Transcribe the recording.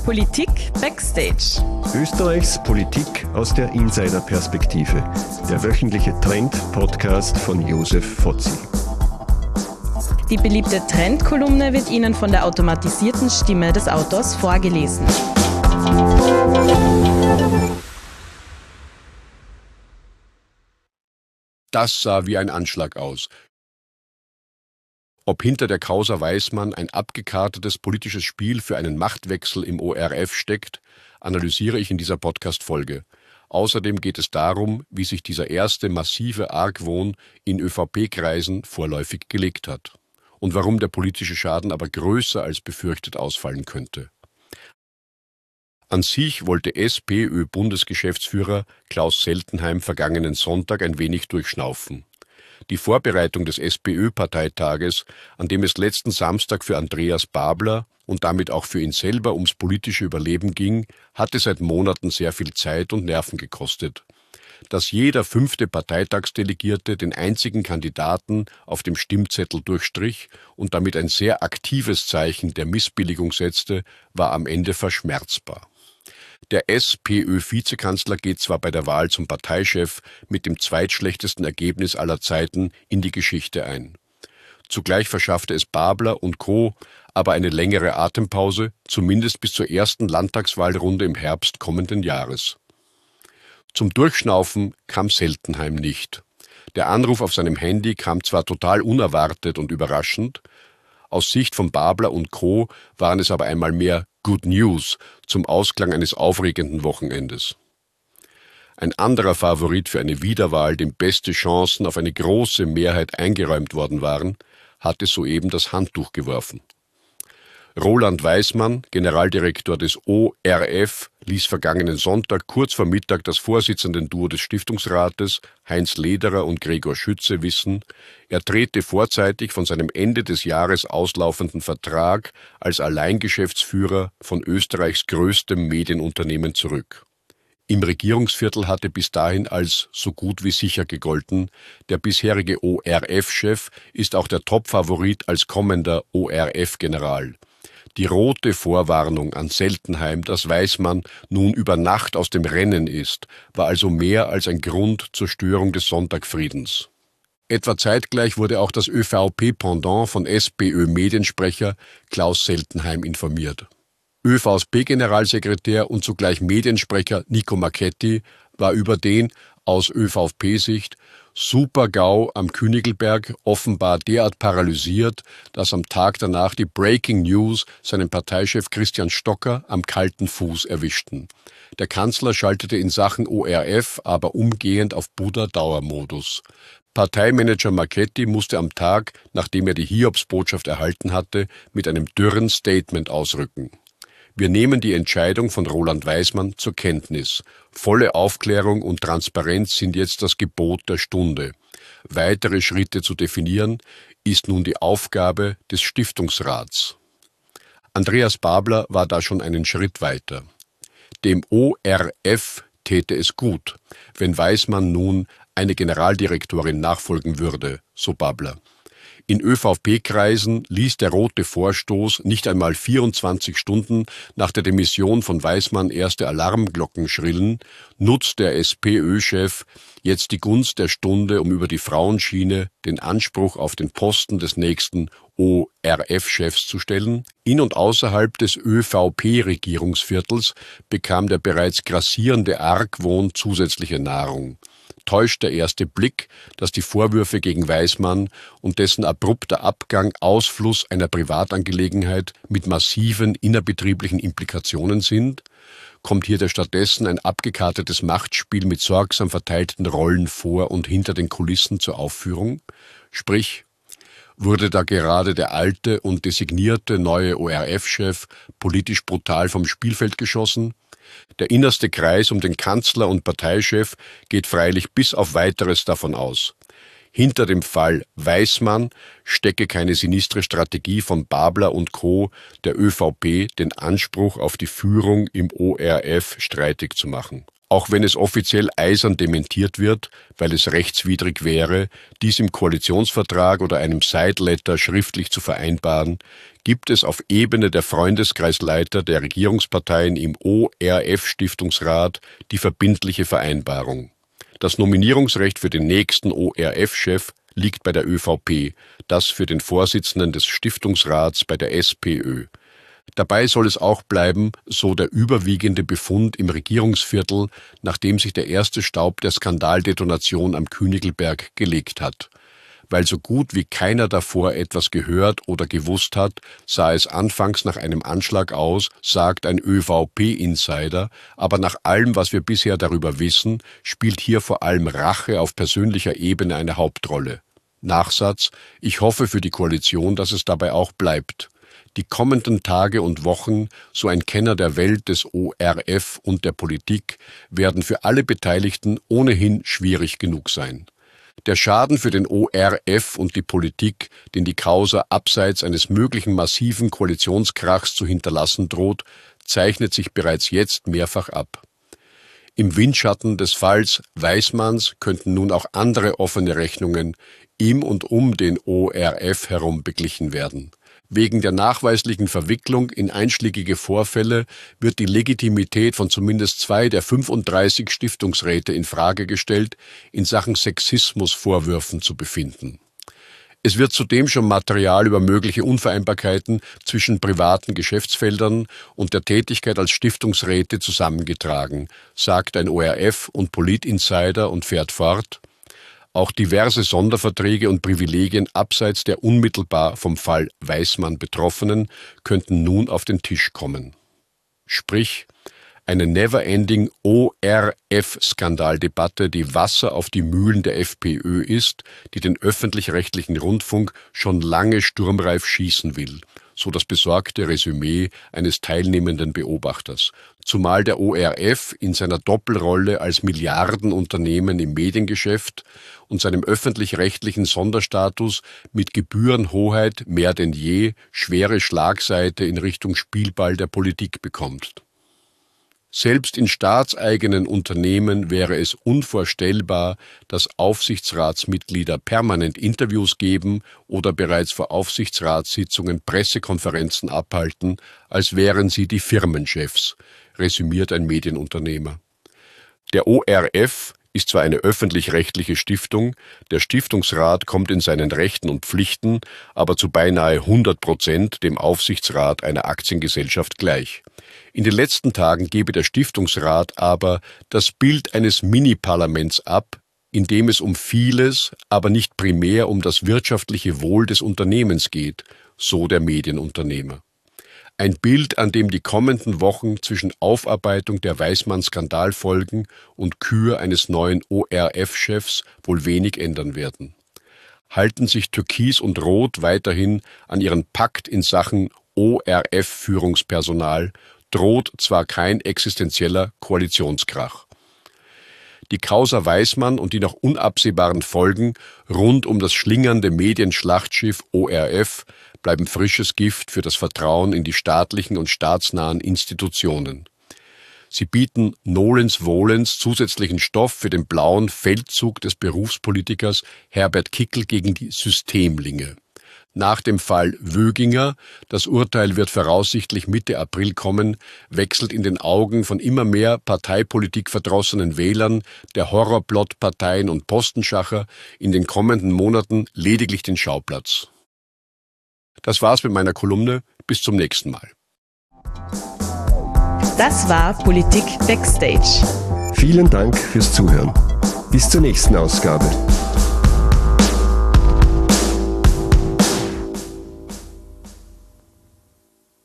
Politik Backstage. Österreichs Politik aus der Insider-Perspektive. Der wöchentliche Trend-Podcast von Josef Fotzi. Die beliebte Trendkolumne wird Ihnen von der automatisierten Stimme des Autors vorgelesen. Das sah wie ein Anschlag aus. Ob hinter der Causa Weismann ein abgekartetes politisches Spiel für einen Machtwechsel im ORF steckt, analysiere ich in dieser Podcast-Folge. Außerdem geht es darum, wie sich dieser erste massive Argwohn in ÖVP-Kreisen vorläufig gelegt hat und warum der politische Schaden aber größer als befürchtet ausfallen könnte. An sich wollte SPÖ-Bundesgeschäftsführer Klaus Seltenheim vergangenen Sonntag ein wenig durchschnaufen. Die Vorbereitung des SPÖ-Parteitages, an dem es letzten Samstag für Andreas Babler und damit auch für ihn selber ums politische Überleben ging, hatte seit Monaten sehr viel Zeit und Nerven gekostet. Dass jeder 5. Parteitagsdelegierte den einzigen Kandidaten auf dem Stimmzettel durchstrich und damit ein sehr aktives Zeichen der Missbilligung setzte, war am Ende verschmerzbar. Der SPÖ-Vizekanzler geht zwar bei der Wahl zum Parteichef mit dem zweitschlechtesten Ergebnis aller Zeiten in die Geschichte ein. Zugleich verschaffte es Babler und Co. aber eine längere Atempause, zumindest bis zur ersten Landtagswahlrunde im Herbst kommenden Jahres. Zum Durchschnaufen kam Seltenheim nicht. Der Anruf auf seinem Handy kam zwar total unerwartet und überraschend, aus Sicht von Babler und Co. waren es aber einmal mehr Good News zum Ausklang eines aufregenden Wochenendes. Ein anderer Favorit für eine Wiederwahl, dem beste Chancen auf eine große Mehrheit eingeräumt worden waren, hatte soeben das Handtuch geworfen. Roland Weismann, Generaldirektor des ORF, ließ vergangenen Sonntag kurz vor Mittag das Vorsitzendenduo des Stiftungsrates, Heinz Lederer und Gregor Schütze, wissen, er trete vorzeitig von seinem Ende des Jahres auslaufenden Vertrag als Alleingeschäftsführer von Österreichs größtem Medienunternehmen zurück. Im Regierungsviertel hatte bis dahin als so gut wie sicher gegolten, der bisherige ORF-Chef ist auch der Topfavorit als kommender ORF-General. Die rote Vorwarnung an Seltenheim, dass Weismann nun über Nacht aus dem Rennen ist, war also mehr als ein Grund zur Störung des Sonntagfriedens. Etwa zeitgleich wurde auch das ÖVP-Pendant von SPÖ-Mediensprecher Klaus Seltenheim informiert. ÖVP-Generalsekretär und zugleich Mediensprecher Nico Marchetti war über den, aus ÖVP-Sicht, Super-GAU am Königelberg offenbar derart paralysiert, dass am Tag danach die Breaking News seinen Parteichef Christian Stocker am kalten Fuß erwischten. Der Kanzler schaltete in Sachen ORF aber umgehend auf Buddha-Dauermodus. Parteimanager Marchetti musste am Tag, nachdem er die Hiobsbotschaft erhalten hatte, mit einem dürren Statement ausrücken. Wir nehmen die Entscheidung von Roland Weismann zur Kenntnis. Volle Aufklärung und Transparenz sind jetzt das Gebot der Stunde. Weitere Schritte zu definieren, ist nun die Aufgabe des Stiftungsrats. Andreas Babler war da schon einen Schritt weiter. Dem ORF täte es gut, wenn Weismann nun eine Generaldirektorin nachfolgen würde, so Babler. In ÖVP-Kreisen ließ der rote Vorstoß nicht einmal 24 Stunden nach der Demission von Weismann erste Alarmglocken schrillen, nutzt der SPÖ-Chef jetzt die Gunst der Stunde, um über die Frauenschiene den Anspruch auf den Posten des nächsten ORF-Chefs zu stellen. In und außerhalb des ÖVP-Regierungsviertels bekam der bereits grassierende Argwohn zusätzliche Nahrung. Täuscht der erste Blick, dass die Vorwürfe gegen Weismann und dessen abrupter Abgang Ausfluss einer Privatangelegenheit mit massiven innerbetrieblichen Implikationen sind? Kommt hier stattdessen ein abgekartetes Machtspiel mit sorgsam verteilten Rollen vor und hinter den Kulissen zur Aufführung? Sprich, wurde da gerade der alte und designierte neue ORF-Chef politisch brutal vom Spielfeld geschossen? Der innerste Kreis um den Kanzler und Parteichef geht freilich bis auf Weiteres davon aus. Hinter dem Fall Weismann stecke keine sinistre Strategie von Babler und Co., der ÖVP den Anspruch auf die Führung im ORF streitig zu machen. auch wenn es offiziell eisern dementiert wird, weil es rechtswidrig wäre, dies im Koalitionsvertrag oder einem Side-Letter schriftlich zu vereinbaren, gibt es auf Ebene der Freundeskreisleiter der Regierungsparteien im ORF-Stiftungsrat die verbindliche Vereinbarung. Das Nominierungsrecht für den nächsten ORF-Chef liegt bei der ÖVP, das für den Vorsitzenden des Stiftungsrats bei der SPÖ. Dabei soll es auch bleiben, so der überwiegende Befund im Regierungsviertel, nachdem sich der erste Staub der Skandaldetonation am Königelberg gelegt hat. Weil so gut wie keiner davor etwas gehört oder gewusst hat, sah es anfangs nach einem Anschlag aus, sagt ein ÖVP-Insider, aber nach allem, was wir bisher darüber wissen, spielt hier vor allem Rache auf persönlicher Ebene eine Hauptrolle. Nachsatz: Ich hoffe für die Koalition, dass es dabei auch bleibt. Die kommenden Tage und Wochen, so ein Kenner der Welt des ORF und der Politik, werden für alle Beteiligten ohnehin schwierig genug sein. Der Schaden für den ORF und die Politik, den die Causa abseits eines möglichen massiven Koalitionskrachs zu hinterlassen droht, zeichnet sich bereits jetzt mehrfach ab. Im Windschatten des Falls Weismanns könnten nun auch andere offene Rechnungen im und um den ORF herum beglichen werden. Wegen der nachweislichen Verwicklung in einschlägige Vorfälle wird die Legitimität von zumindest 2 der 35 Stiftungsräte in Frage gestellt, in Sachen Sexismusvorwürfen zu befinden. Es wird zudem schon Material über mögliche Unvereinbarkeiten zwischen privaten Geschäftsfeldern und der Tätigkeit als Stiftungsräte zusammengetragen, sagt ein ORF- und Polit-Insider und fährt fort: Auch diverse Sonderverträge und Privilegien abseits der unmittelbar vom Fall Weismann Betroffenen könnten nun auf den Tisch kommen. Sprich, eine never-ending ORF-Skandaldebatte, die Wasser auf die Mühlen der FPÖ ist, die den öffentlich-rechtlichen Rundfunk schon lange sturmreif schießen will, so das besorgte Resümee eines teilnehmenden Beobachters. Zumal der ORF in seiner Doppelrolle als Milliardenunternehmen im Mediengeschäft und seinem öffentlich-rechtlichen Sonderstatus mit Gebührenhoheit mehr denn je schwere Schlagseite in Richtung Spielball der Politik bekommt. Selbst in staatseigenen Unternehmen wäre es unvorstellbar, dass Aufsichtsratsmitglieder permanent Interviews geben oder bereits vor Aufsichtsratssitzungen Pressekonferenzen abhalten, als wären sie die Firmenchefs, resümiert ein Medienunternehmer. Der ORF ist zwar eine öffentlich-rechtliche Stiftung, der Stiftungsrat kommt in seinen Rechten und Pflichten aber zu beinahe 100% dem Aufsichtsrat einer Aktiengesellschaft gleich. In den letzten Tagen gebe der Stiftungsrat aber das Bild eines Mini-Parlaments ab, in dem es um vieles, aber nicht primär um das wirtschaftliche Wohl des Unternehmens geht, so der Medienunternehmer. Ein Bild, an dem die kommenden Wochen zwischen Aufarbeitung der Weismann-Skandalfolgen und Kür eines neuen ORF-Chefs wohl wenig ändern werden. Halten sich Türkis und Rot weiterhin an ihren Pakt in Sachen ORF-Führungspersonal, droht zwar kein existenzieller Koalitionskrach. Die Causa Weismann und die noch unabsehbaren Folgen rund um das schlingernde Medienschlachtschiff ORF bleiben frisches Gift für das Vertrauen in die staatlichen und staatsnahen Institutionen. Sie bieten nolens volens zusätzlichen Stoff für den blauen Feldzug des Berufspolitikers Herbert Kickl gegen die Systemlinge. Nach dem Fall Wöginger, das Urteil wird voraussichtlich Mitte April kommen, wechselt in den Augen von immer mehr parteipolitikverdrossenen Wählern der Horrorplot Parteien und Postenschacher in den kommenden Monaten lediglich den Schauplatz. Das war's mit meiner Kolumne. Bis zum nächsten Mal. Das war Politik Backstage. Vielen Dank fürs Zuhören. Bis zur nächsten Ausgabe.